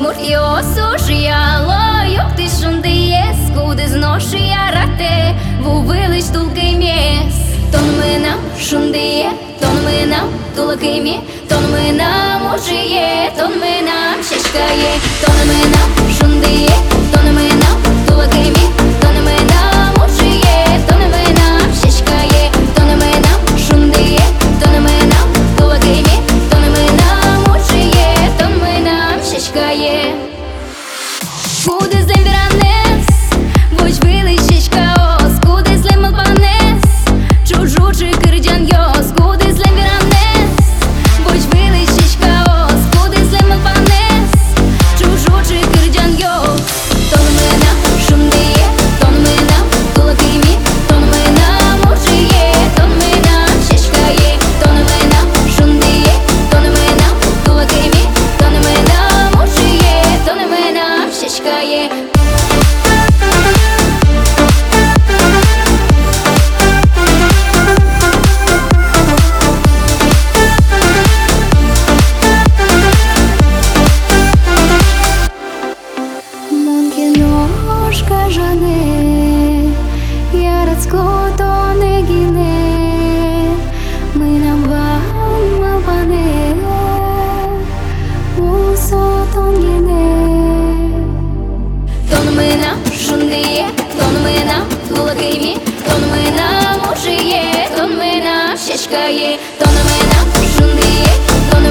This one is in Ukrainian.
Murtio sушияло, yok ти шундиєс, куди зношуя рате, вувилиш тулкий мєс. Тон минам шундиє, тон минам тулкий мє, тон минам ужиє, тон минам шешкає, тон минам шундиє, тон минам тулкий мє, тон минам ужиє, тон минам шешкає, тон минам шундиє, тон минам тулкий мє, тон минам ужиє, тон минам шешкає. Куди злим віранес, вось вилищечка ос, куди злим албанес, чужучий кирдян йос, куди злим віранес, вось вилищечка ос, куди злим албанес, чужучий кирдян йос. Тон менам шундиє, тон менам тулакимі, тон менам ужиє, тон менам шешкає, тон менам шундиє, тон менам тулакимі, тон менам ужиє, тон менам шешкає. Ножка жане, ярацько то не гине, ми нам вам мапане, усо тон гине. Тон минам шундиє, тон минам тулакимі, тон минам ужиє, тон минам шешкає, тон минам шундиє, тон